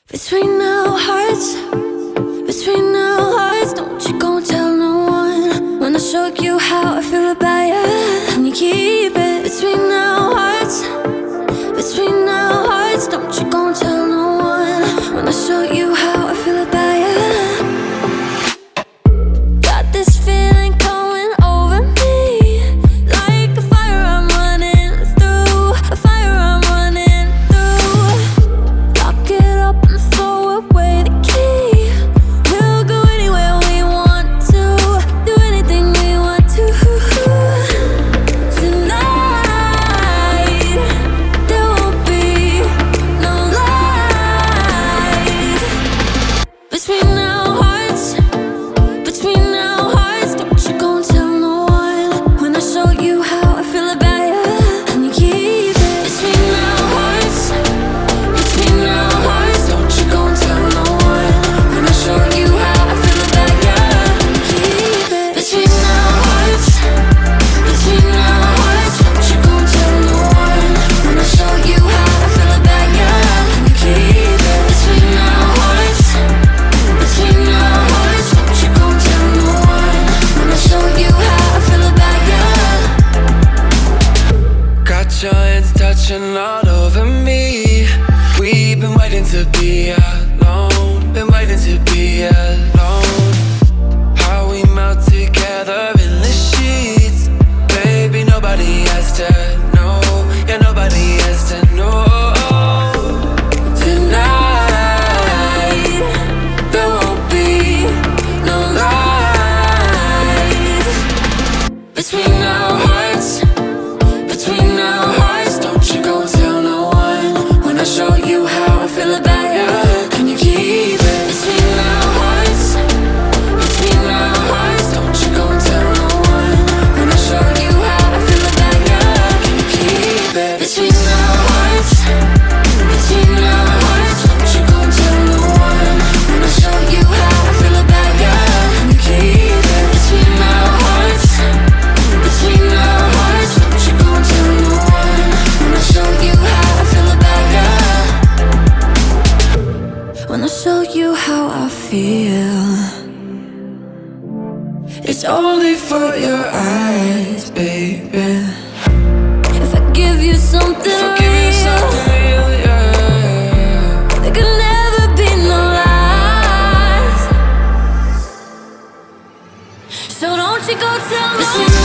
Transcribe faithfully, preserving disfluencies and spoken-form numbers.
Between our hearts, between our hearts, don't you go tell no one. When I show you how I feel about you, can you keep it? Between our hearts, between our hearts, don't you go tell no one. When I show you how I feel about you, got this feeling going over me, like a fire I'm running through, a fire I'm running through. Lock it up and throw away the key. We'll go anywhere we want to, do anything we want to. Tonight there won't be no lies between our hearts, between our hearts. Don't you go and tell no one. When I show you how I feel about you, can you keep it? Between our hearts, between our hearts, don't you go and tell no one. When I show you how I feel about you, can you keep it? Between our hearts, between our hearts, don't you go and tell no one. When I show you how I feel about you, can you keep it? Between our hearts, between our hearts, don't you go and tell no one. When I show you how I feel about you. Got your hands touching all over me. We've been waiting to be alone, been waiting to be alone. How we melt together in the sheets, baby, nobody has to know. Yeah, nobody has to know. Tonight there won't be no lies between our hearts, between our hearts. Don't you go and tell no one. When I show you how I feel about you, can you keep it? Between our hearts, between our hearts. Don't you go and tell no one. When I show you how I feel about you, can you keep it? Between our hearts, between our hearts. Don't you go and tell no one. When I show you how I feel about you, can you keep it? Between our hearts, between our hearts. Don't you go and tell no one. When I show you how I feel about you. When I show you how I feel, it's only for your eyes, baby. If I give you something If I give you real, something real, yeah. there could never be no lies. So don't you go tell no one.